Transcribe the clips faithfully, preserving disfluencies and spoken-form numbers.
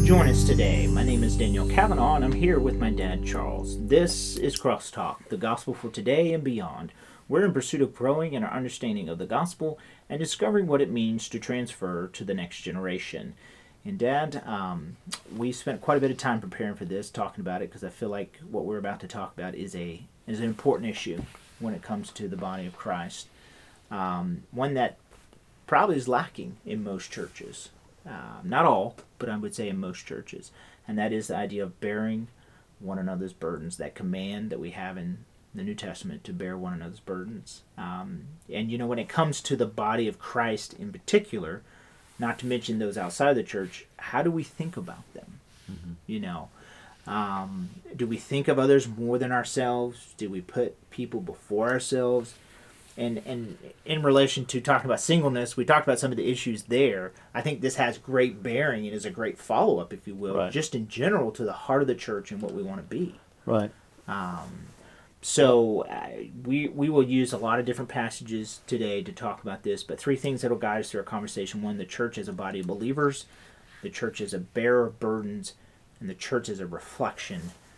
Join us today. My name is Daniel Kavanaugh, and I'm here with my dad, Charles. This is Crosstalk, the gospel for today and beyond. We're in pursuit of growing in our understanding of the gospel and discovering what it means to transfer to the next generation. And Dad, um, we spent quite a bit of time preparing for this, talking about it, because I feel like what we're about to talk about is a is an important issue when it comes to the body of Christ. Um, one that probably is lacking in most churches. Uh, not all, but I would say in most churches. And that is the idea of bearing one another's burdens, that command that we have in the New Testament to bear one another's burdens. Um, and, you know, when it comes to the body of Christ in particular, not to mention those outside the church, how do we think about them? Mm-hmm. You know, um, do we think of others more than ourselves? Do we put people before ourselves? And and in relation to talking about singleness, we talked about some of the issues there. I think this has great bearing and is a great follow-up, if you will, right. just in general to the heart of the church and what we want to be. Right. Um, so uh, we we will use a lot of different passages today to talk about this, but three things that will guide us through our conversation. One, the church as a body of believers, the church as a bearer of burdens, and the church as a reflection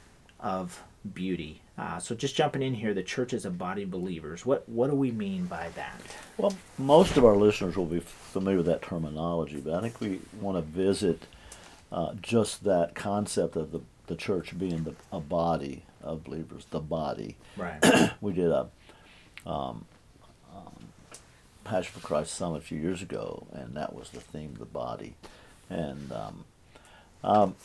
of beauty. Uh, so just jumping in here, the church is a body of believers. What what do we mean by that? Well, most of our listeners will be familiar with that terminology, but I think we want to visit uh, just that concept of the, the church being the, a body of believers, the body. Right. We did a um, um, Passion for Christ Summit a few years ago, and that was the theme, the body. And um, um,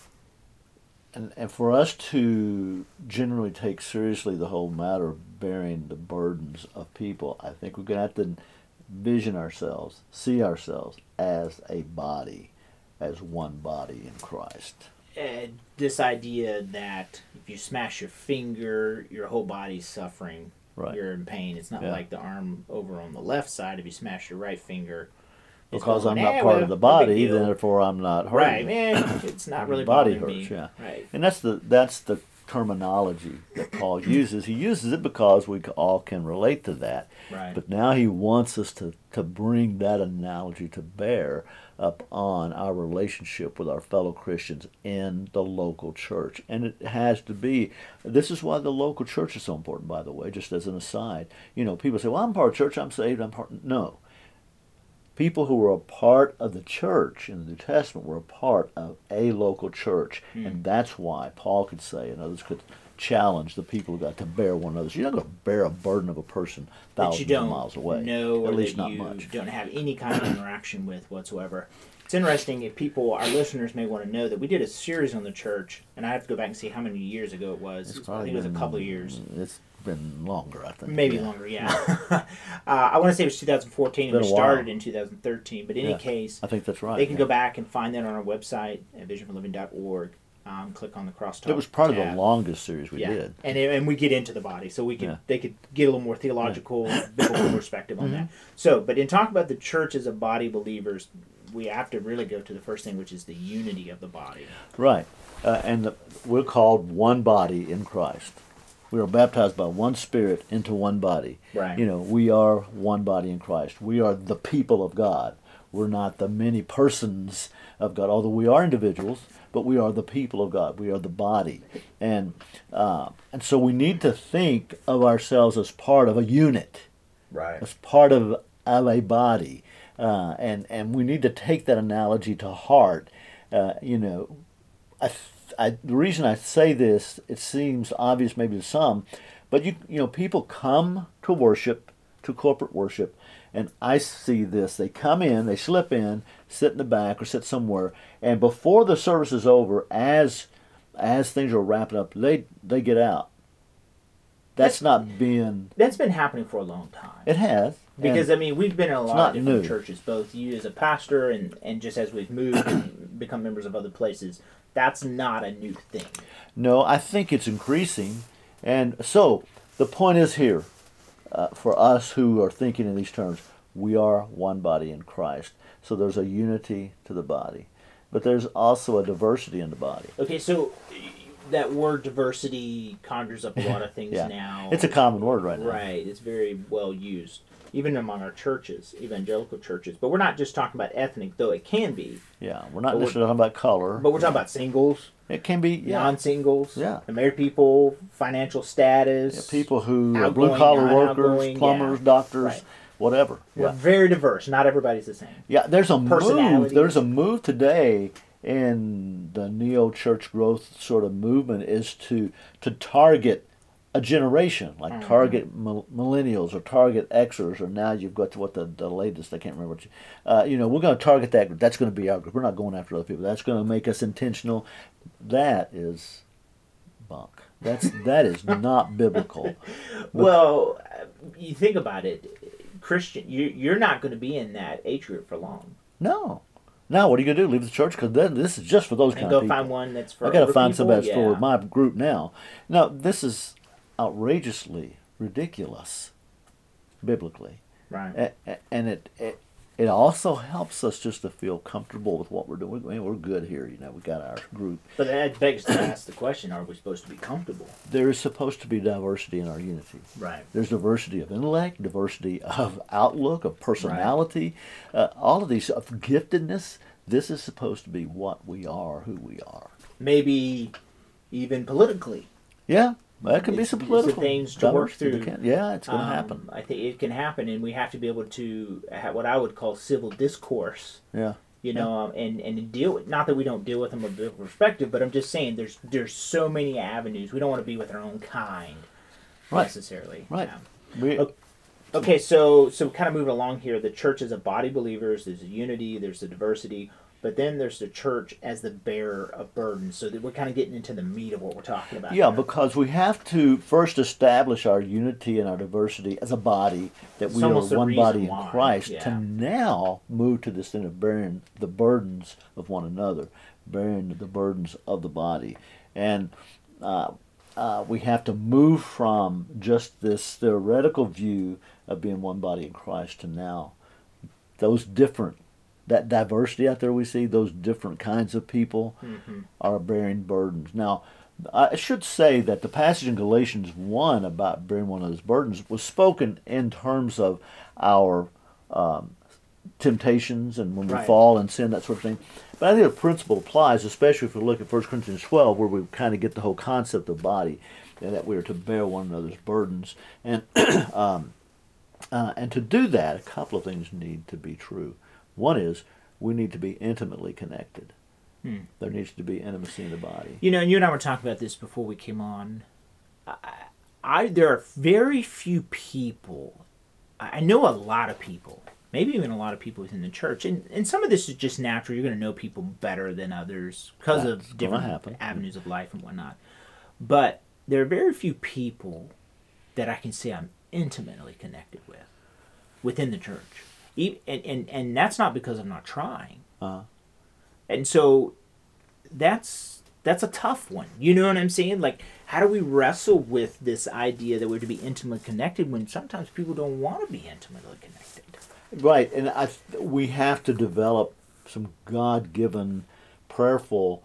And, and for us to generally take seriously the whole matter of bearing the burdens of people, I think we're going to have to vision ourselves, see ourselves as a body, as one body in Christ. Uh, this idea that if you smash your finger, your whole body's suffering, right. You're in pain. It's not yeah. like the arm over on the left side. If you smash your right finger, because going, I'm not eh, part well, of the no body, big deal. Therefore I'm not hurting. Right, man. It's not really body bothering hurts, me. yeah. Right. And that's the that's the terminology that Paul uses. He uses it because we all can relate to that. Right. But now he wants us to, to bring that analogy to bear up on our relationship with our fellow Christians in the local church. And it has to be, this is why the local church is so important, by the way, just as an aside. You know, people say, well, I'm part of church, I'm saved, I'm part. No. People who were a part of the church in the New Testament were a part of a local church. Mm. And that's why Paul could say, and others could challenge the people who got to bear one another. You're not going to bear a burden of a person thousands of miles away. No, at or least that not you much. Don't have any kind of interaction with whatsoever. It's interesting if people, our listeners may want to know that we did a series on the church, and I have to go back and see how many years ago it was. It's I think it was a couple of years. It's been longer, I think. Maybe yeah. longer, yeah. uh, I want to say it was two thousand fourteen, and we started in two thousand thirteen. But in yeah, any case, I think that's right. They can yeah. go back and find that on our website at vision for living dot org. Um, click on the Crosstalk. It was part tab. of the longest series we yeah. did, and it, and we get into the body, so we could yeah. they could get a little more theological, yeah. biblical perspective on mm-hmm. that. So, but in talking about the church as a body of believers, we have to really go to the first thing, which is the unity of the body. Right, uh, and the, we're called one body in Christ. We are baptized by one Spirit into one body. Right. You know, we are one body in Christ. We are the people of God. We're not the many persons of God, although we are individuals, but we are the people of God. We are the body. And uh, and so we need to think of ourselves as part of a unit, right? As part of, of a body. Uh, and, and we need to take that analogy to heart. Uh, you know, I, I, the reason I say this, it seems obvious maybe to some, but you you know, people come to worship, to corporate worship, and I see this. They come in, they slip in, sit in the back or sit somewhere, and before the service is over, as as things are wrapping up, they they get out. That's, that's not being... That's been happening for a long time. It has. Because, I mean, we've been in a lot of different new. churches, both you as a pastor and, and just as we've moved and become members of other places. That's not a new thing. No, I think it's increasing. And so, the point is here, uh, for us who are thinking in these terms, we are one body in Christ. So there's a unity to the body. But there's also a diversity in the body. Okay, so that word diversity conjures up a lot of things yeah. now. It's a common word right now. Right, it's very well used. even among our churches, evangelical churches. But we're not just talking about ethnic, though it can be. Yeah, we're not necessarily talking about color. But we're talking about singles. It can be yeah. non-singles, yeah. married people, financial status, yeah, people who are outgoing, blue-collar workers, plumbers, yeah. doctors, right. whatever. We're yeah. very diverse. Not everybody's the same. Yeah, there's a move. There's a move today in the neo-church growth sort of movement is to to target a generation, like mm-hmm. target millennials or target Xers, or now you've got to what the, the latest, I can't remember what you, uh, you know, we're going to target that group. That's going to be our group. We're not going after other people. That's going to make us intentional. That is bunk. That's, that is not biblical. Well, you think about it, Christian, you, you're not going to be in that age group for long. No. Now, what are you going to do? Leave the church? Because then this is just for those and kind of people. people. Go find one that's for I got to find people. somebody that's yeah. for my group now. No, this is outrageously ridiculous biblically, right? And it, it it also helps us just to feel comfortable with what we're doing. I mean, we're good here, you know. We got our group. But that begs to ask the question: are we supposed to be comfortable? There is supposed to be diversity in our unity. Right. There's diversity of intellect, diversity of outlook, of personality, right. uh, all of these of giftedness. This is supposed to be what we are, who we are. Maybe even politically. Yeah. That could be some political things to work through. Yeah, it's going to um, happen. I think it can happen, and we have to be able to have what I would call civil discourse. Yeah. You know, yeah. um, and and deal with, not that we don't deal with them with a perspective, but I'm just saying there's there's so many avenues. We don't want to be with our own kind right. necessarily. Right. Yeah. We, okay. okay, so so kind of moving along here, the church is a body of believers. There's a unity. There's a diversity. But then there's the church as the bearer of burdens. So that we're kind of getting into the meat of what we're talking about. Yeah, here. because we have to first establish our unity and our diversity as a body, that it's we are one body in why. Christ, yeah. to now move to this thing of bearing the burdens of one another, bearing the burdens of the body. And uh, uh, we have to move from just this theoretical view of being one body in Christ to now those different that diversity out there we see, those different kinds of people mm-hmm. are bearing burdens. Now, I should say that the passage in Galatians one about bearing one of those burdens was spoken in terms of our um, temptations and when we right. fall and sin, that sort of thing. But I think the principle applies, especially if we look at First Corinthians twelve, where we kind of get the whole concept of body, and that we are to bear one another's burdens. And, um, uh, and to do that, a couple of things need to be true. One is we need to be intimately connected. Hmm. There needs to be intimacy in the body. You know, and you and I were talking about this before we came on. I, I there are very few people. I know a lot of people, maybe even a lot of people within the church, and, and some of this is just natural. You're going to know people better than others because That's of different avenues of life and whatnot. But there are very few people that I can say I'm intimately connected with within the church. And, and and that's not because I'm not trying. Uh-huh. And so that's that's a tough one. You know what I'm saying? Like, how do we wrestle with this idea that we're to be intimately connected when sometimes people don't want to be intimately connected? Right, and I we have to develop some God-given, prayerful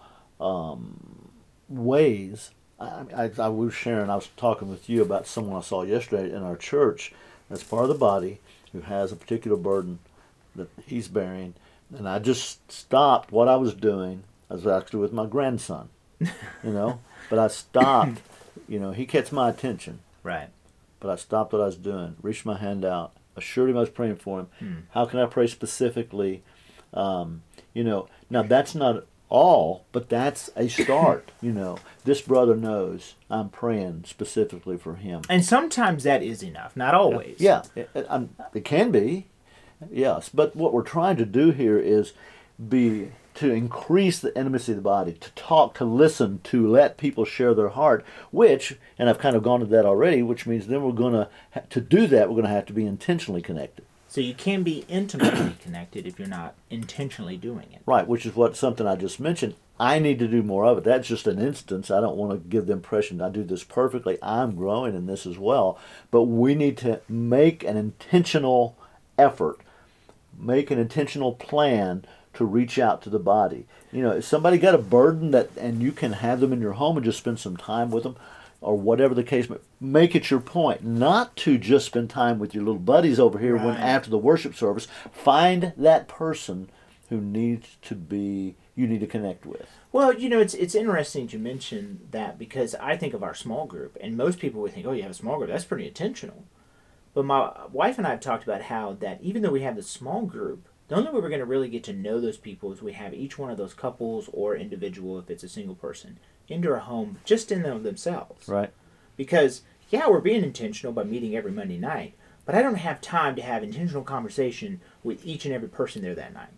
um, ways. I, I, I was sharing, I was talking with you about someone I saw yesterday in our church that's part of the body, who has a particular burden that he's bearing, and I just stopped what I was doing. I was actually with my grandson, you know, but I stopped. You know, he gets my attention, right? But I stopped what I was doing, reached my hand out, assured him I was praying for him. Hmm. How can I pray specifically? Um, you know, now that's not all, but that's a start. You know, this brother knows I'm praying specifically for him, and sometimes that is enough. Not always. Yeah, it, it, it can be, yes. But what we're trying to do here is be to increase the intimacy of the body, to talk, to listen, to let people share their heart. Which, and I've kind of gone to that already, which means then we're going to to do that. We're going to have to be intentionally connected. So you can be intimately connected if you're not intentionally doing it. Right, which is what something I just mentioned. I need to do more of it. That's just an instance. I don't want to give the impression I do this perfectly. I'm growing in this as well. But we need to make an intentional effort, make an intentional plan to reach out to the body. You know, if somebody got a burden that, and you can have them in your home and just spend some time with them, or whatever the case may, make it your point not to just spend time with your little buddies over here when Right. after the worship service. Find that person who needs to be you need to connect with. Well, you know, it's it's interesting to mention that because I think of our small group, and most people would think, oh, you have a small group, that's pretty intentional. But my wife and I have talked about how that even though we have the small group, the only way we're going to really get to know those people is we have each one of those couples or individual, if it's a single person, into our home just in them themselves. Right. Because, yeah, we're being intentional by meeting every Monday night, but I don't have time to have intentional conversation with each and every person there that night.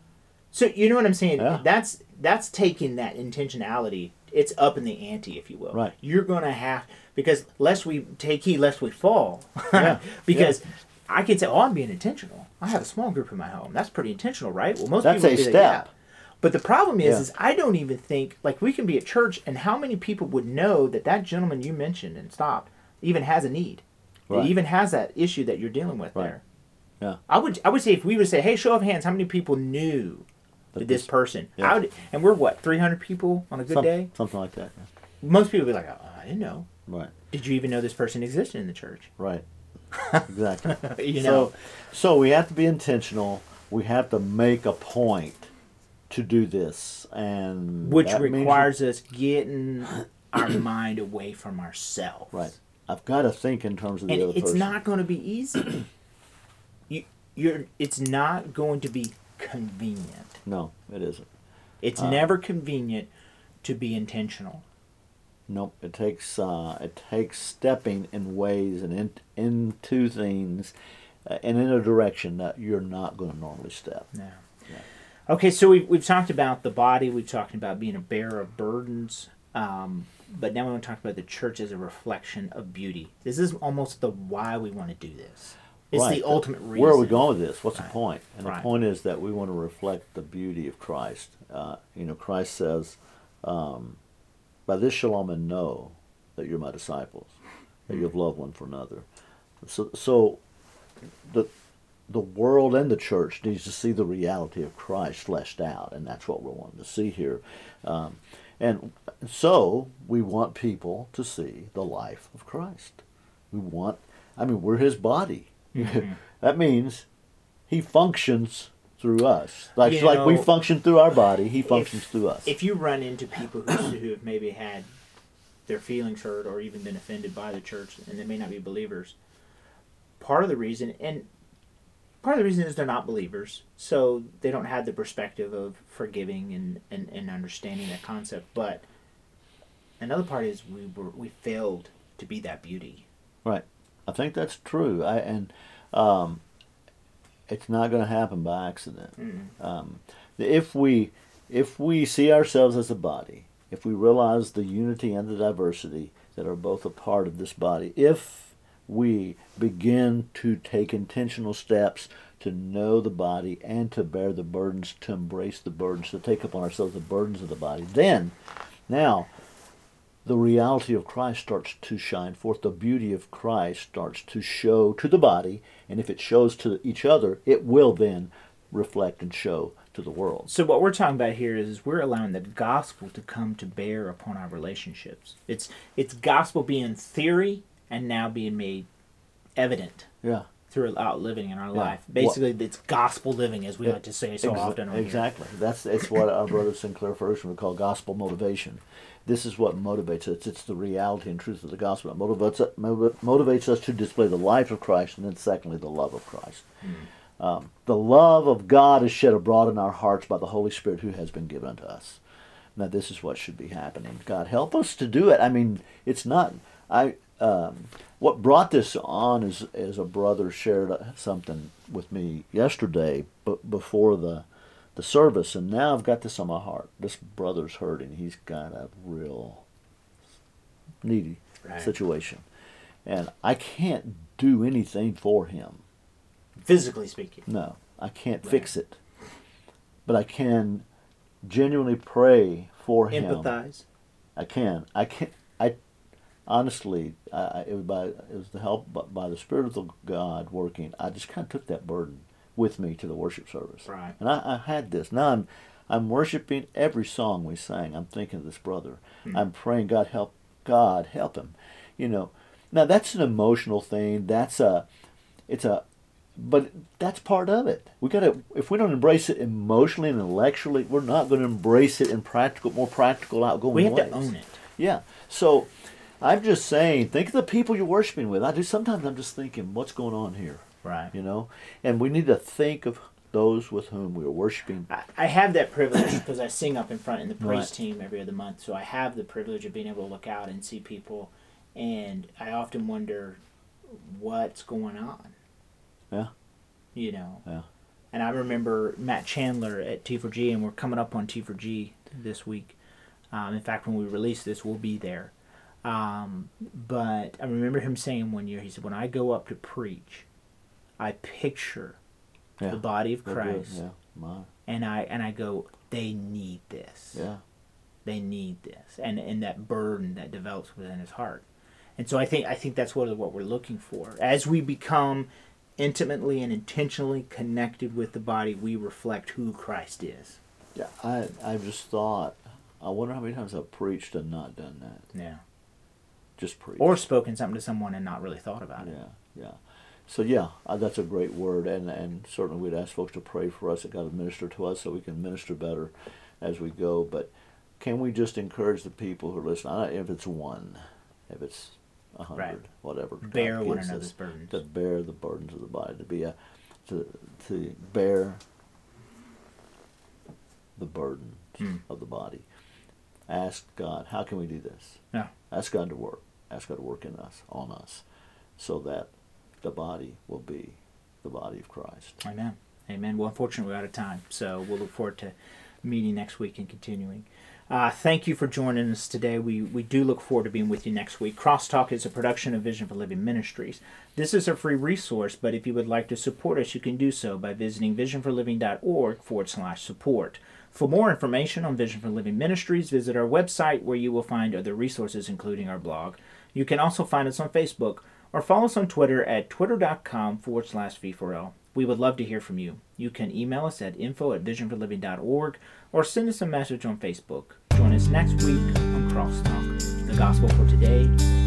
So you know what I'm saying? Yeah. That's that's taking that intentionality. It's up in the ante, if you will. Right. You're gonna have because lest we take heed, lest we fall. Yeah. because I can say, "Oh, I'm being intentional. I have a small group in my home. That's pretty intentional, right?" Well, most That's people a do that, step. yeah. But the problem is, Yeah. is I don't even think like we can be at church, and how many people would know that that gentleman you mentioned and stopped even has a need, Right. that even has that issue that you're dealing with Right. there. Yeah. I would I would say if we would say, hey, show of hands, how many people knew that this this- person? yeah. I would, and we're what three hundred people on a good Some- day. Something like that. Most people would be like, oh, I didn't know. Right. Did you even know this person existed in the church? Right. Exactly. You know. So, so we have to be intentional. We have to make a point to do this, and Which that means- requires us getting our mind away from ourselves. right. I've got to think in terms of the And other it's person. not going to be easy. you, you're. It's not going to be convenient. No, it isn't. It's Uh, never convenient to be intentional. Nope. It takes uh, it takes stepping in ways and in, into things, uh, and in a direction that you're not going to normally step. No. Yeah. Okay, so we've, we've talked about the body. We've talked about being a bearer of burdens. Um, but now we want to talk about the church as a reflection of beauty. This is almost the why we want to do this. It's Right. the ultimate reason. Where are we going with this? What's Right. the point? And Right. the point is that we want to reflect the beauty of Christ. Uh, you know, Christ says, um, "By this shall all men know that you're my disciples, that you have loved one for another." So, so the the world and the church needs to see the reality of Christ fleshed out, and that's what we're wanting to see here. Um, and so we want people to see the life of Christ. We want, I mean, we're His body. Mm-hmm. That means He functions through us. Like, You like we know, function through our body, He functions if, through us. If you run into people who, who have maybe had their feelings hurt or even been offended by the church, and they may not be believers, part of the reason, and part of the reason is they're not believers, so they don't have the perspective of forgiving and, and, and understanding that concept. But another part is we were we failed to be that beauty. Right. I think that's true. I and um, it's not going to happen by accident. Mm. Um, if we if we see ourselves as a body, if we realize the unity and the diversity that are both a part of this body, if we begin to take intentional steps to know the body and to bear the burdens, to embrace the burdens, to take upon ourselves the burdens of the body, then now the reality of Christ starts to shine forth. The beauty of Christ starts to show to the body, and if it shows to each other, it will then reflect and show to the world. So what we're talking about here is we're allowing the gospel to come to bear upon our relationships. It's it's gospel being theory and now being made evident Yeah. throughout living in our Yeah. life. Basically, it's gospel living, as we like to say so Exa- often on here. Exactly. That's it's what our brother Sinclair Ferguson would call gospel motivation. This is what motivates us. It's the reality and truth of the gospel that motivates motivates us to display the life of Christ, and then secondly, the love of Christ. Mm. Um, the love of God is shed abroad in our hearts by the Holy Spirit who has been given unto us. Now, this is what should be happening. God, help us to do it. I mean, it's not. I. Um, what brought this on is, is a brother shared something with me yesterday, but before the the service, and now I've got this on my heart. This brother's hurting. He's got a real needy Right. situation, and I can't do anything for him. Physically speaking. No, I can't Right. fix it, but I can genuinely pray for him. Empathize. I can. I can. I honestly, I, I- it was by it was the help by, by the Spirit of the God working. I just kind of took that burden with me to the worship service, Right. and I, I had this. Now I'm I'm worshiping every song we sang. I'm thinking of this brother. Hmm. I'm praying, God help God help him. You know, now that's an emotional thing. That's a, it's a, but that's part of it. We got to, if we don't embrace it emotionally and intellectually, we're not going to embrace it in practical, more practical, outgoing We have ways. to own it. Yeah. So I'm just saying, think of the people you're worshiping with. I do sometimes. I'm just thinking, what's going on here? Right. You know, and we need to think of those with whom we are worshiping. I, I have that privilege because I sing up in front in the praise Right. team every other month, so I have the privilege of being able to look out and see people, and I often wonder what's going on. Yeah. You know. Yeah. And I remember Matt Chandler at T four G, and we're coming up on T four G this week. Um, in fact, when we release this, we'll be there. Um, but I remember him saying one year, he said, when I go up to preach, I picture Yeah. the body of They're good. Christ, Yeah. My. and I and I go, they need this. Yeah. They need this, and and that burden that develops within his heart. And so I think I think that's what what we're looking for. As we become intimately and intentionally connected with the body, we reflect who Christ is. Yeah. I I just thought, I wonder how many times I've preached and not done that. Yeah. Just preached. Or spoken something to someone and not really thought about it. Yeah. Yeah. So yeah, uh, that's a great word, and and certainly we'd ask folks to pray for us that God would minister to us so we can minister better as we go. But can we just encourage the people who are listening? I don't know if it's one, if it's a hundred, Right. whatever. God Bear one gives another's us, burdens. to bear the burdens of the body, to be a, to to bear the burdens Hmm. of the body. Ask God, how can we do this? Yeah. Ask God to work. Ask God to work in us, on us, so that the body will be the body of Christ. Amen. Amen. Well, unfortunately, we're out of time, so we'll look forward to meeting next week and continuing. Uh, thank you for joining us today. We we do look forward to being with you next week. Crosstalk is a production of Vision for Living Ministries. This is a free resource, but if you would like to support us, you can do so by visiting visionforliving.org forward slash support. For more information on Vision for Living Ministries, visit our website where you will find other resources, including our blog. You can also find us on Facebook or follow us on Twitter at twitter.com forward slash V4L. We would love to hear from you. You can email us at info at visionforliving.org or send us a message on Facebook. Join us next week on Crosstalk, the gospel for today